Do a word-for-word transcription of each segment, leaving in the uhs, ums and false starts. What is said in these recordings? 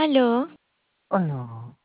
Aló, Hola.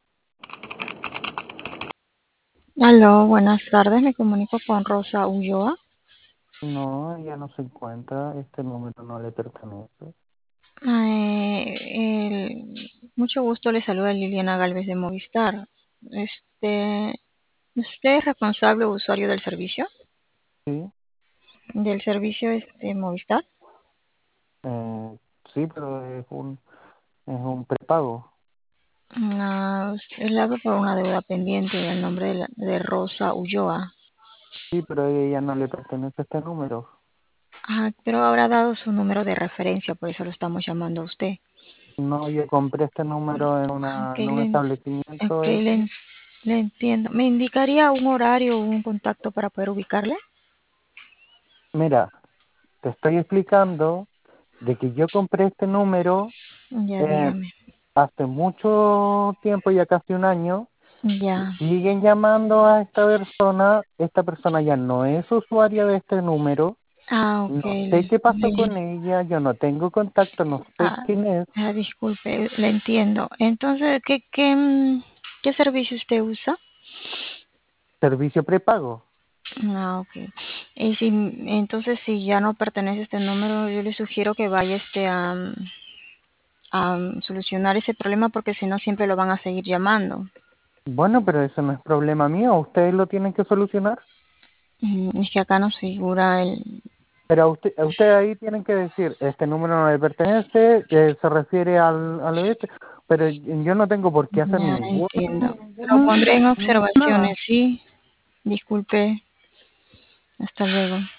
aló, buenas tardes, me comunico con Rosa Ulloa. No, ella no se encuentra, este número no le pertenece. Eh, el- Mucho gusto, le saluda Liliana Galvez de Movistar. Este, ¿Usted es responsable o usuario del servicio? Sí, ¿Del servicio este, Movistar? eh, sí, pero es un, es un prepago. Ah, usted le hablo por una deuda pendiente del nombre de, la- de Rosa Ulloa. Sí, pero a ella no le pertenece este número. Ah, pero habrá dado su número de referencia, por eso lo estamos llamando a usted. No, yo compré este número en una, Ok, en un le, establecimiento ok, X. le, le entiendo. ¿Me indicaría un horario o un contacto para poder ubicarle? Mira, te estoy explicando de que yo compré este número Ya, eh, dígame. hace mucho tiempo, ya casi un año, y Ya. siguen llamando a esta persona. Esta persona ya no es usuaria de este número. Ah, ok. No sé Le, qué pasó le- con ella, yo no tengo contacto, no sé ah, quién es. ah, Disculpe, le entiendo. Entonces, ¿qué, qué, mm, qué servicio usted usa? Servicio prepago. Ah, ok. Y si, entonces, si ya no pertenece a este número, yo le sugiero que vaya este a, mm, a mm, solucionar ese problema porque si no siempre lo van a seguir llamando. Bueno, pero eso no es problema mío, ustedes lo tienen que solucionar. Mm, Es que acá nos figura el... Pero a usted, a ustedes ahí tienen que decir, este número no le pertenece, eh, se refiere al, al este, pero yo no tengo por qué hacer Ya ningún, entiendo. Lo pondré ningún, en ningún observaciones, nada. sí. Disculpe. Hasta luego.